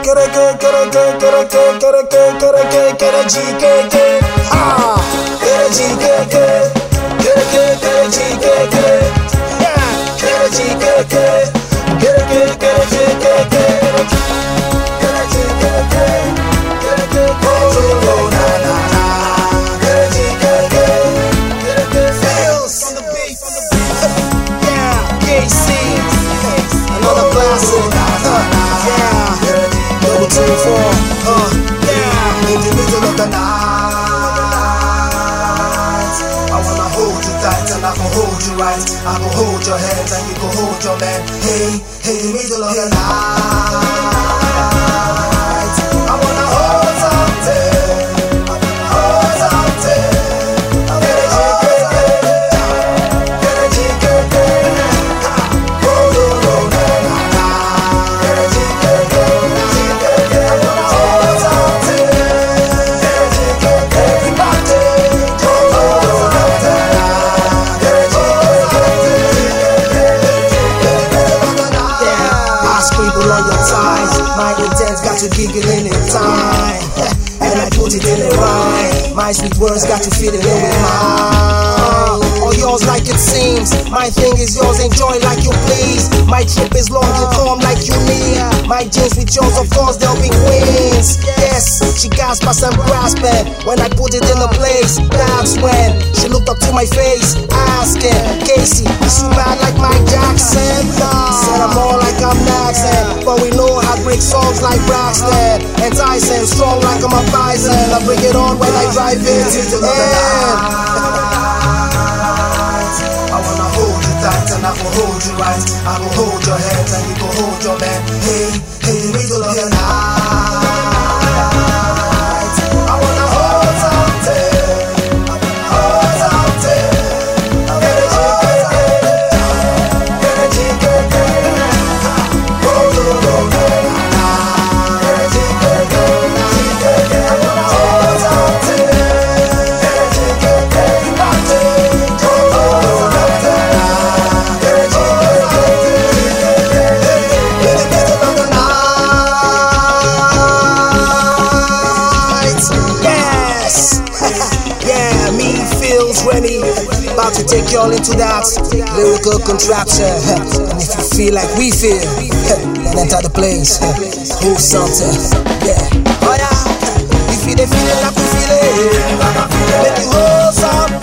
In the middle of the night, I wanna hold you tight and I can hold you right. I can hold your hands and you can hold your man. Hey, hey, middle of the night, I wanna hold something, hold something. My intent's got you giggling in time, and I put it in a rhyme. My sweet words got you feeling in with mine. All yours like it seems. My thing is yours, enjoy like you please. My trip is long, you come like you need. My jeans with yours, of course, they'll be queens. Yes, she gasped as I'm grasping. When I put it in the place, that's when she looked up to my face, asking, Casey, is you bad like Mike Jackson? Said I'm more like I'm Naxon, but we know how to break songs like Braxton and Tyson, strong like I'm a bison. I bring it on when I drive it to the end. I wanna hold you tight and I can hold you right. I can hold your hands and you can hold your man. Hey, hey, middle of the night, I wanna hold something, hold something. About to take y'all into that lyrical contraption. And if you feel like we feel, then enter the place. Hold something, yeah. Oh yeah, if you feeling like we feel it, make you hold something.